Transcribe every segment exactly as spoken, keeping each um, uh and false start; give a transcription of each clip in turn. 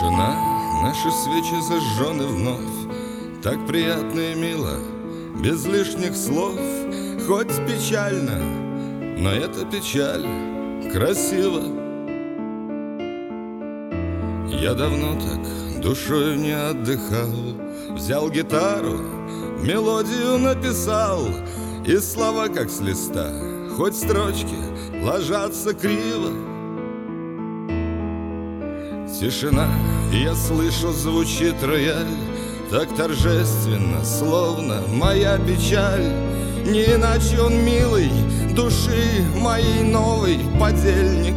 Тишина, наши свечи зажжены вновь. Так приятно и мило, без лишних слов. Хоть печально, но эта печаль красиво. Я давно так душою не отдыхал. Взял гитару, мелодию написал, и слова как с листа, хоть строчки ложатся криво. Тишина, и я слышу, звучит рояль, так торжественно, словно моя печаль. Не иначе он милый, души моей новый подельник.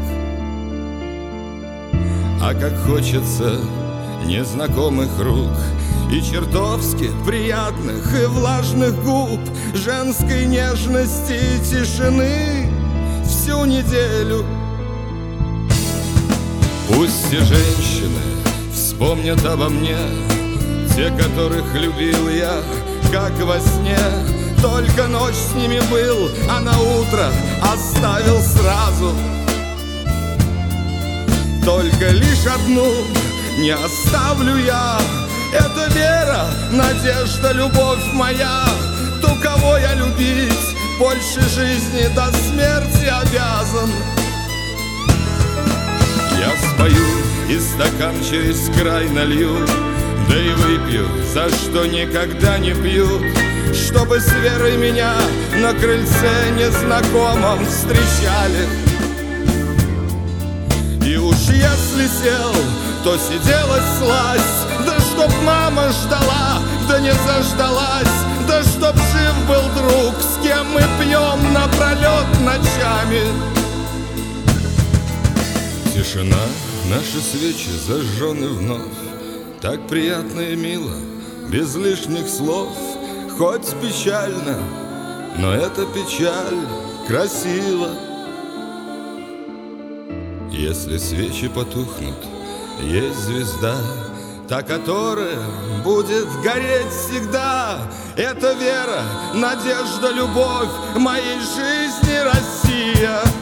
А как хочется незнакомых рук и чертовски приятных и влажных губ, женской нежности и тишины всю неделю. Пусть все женщины вспомнят обо мне, те, которых любил я, как во сне. Только ночь с ними был, а на утро оставил сразу. Только лишь одну не оставлю я. Это вера, надежда, любовь моя. Ту, кого я любить больше жизни до смерти обязан. Я спою и стакан через край налью, да и выпью, за что никогда не пьют, чтобы с верой меня на крыльце незнакомом встречали. И уж если сел, то сиделась слазь, да чтоб мама ждала, да не заждалась, да чтоб жив был друг, с кем мы пьем напролет ночами. Тишина, наши свечи зажжены вновь. Так приятно и мило, без лишних слов. Хоть печально, но эта печаль красива. Если свечи потухнут, есть звезда, та, которая будет гореть всегда. Это вера, надежда, любовь моей жизни, Россия.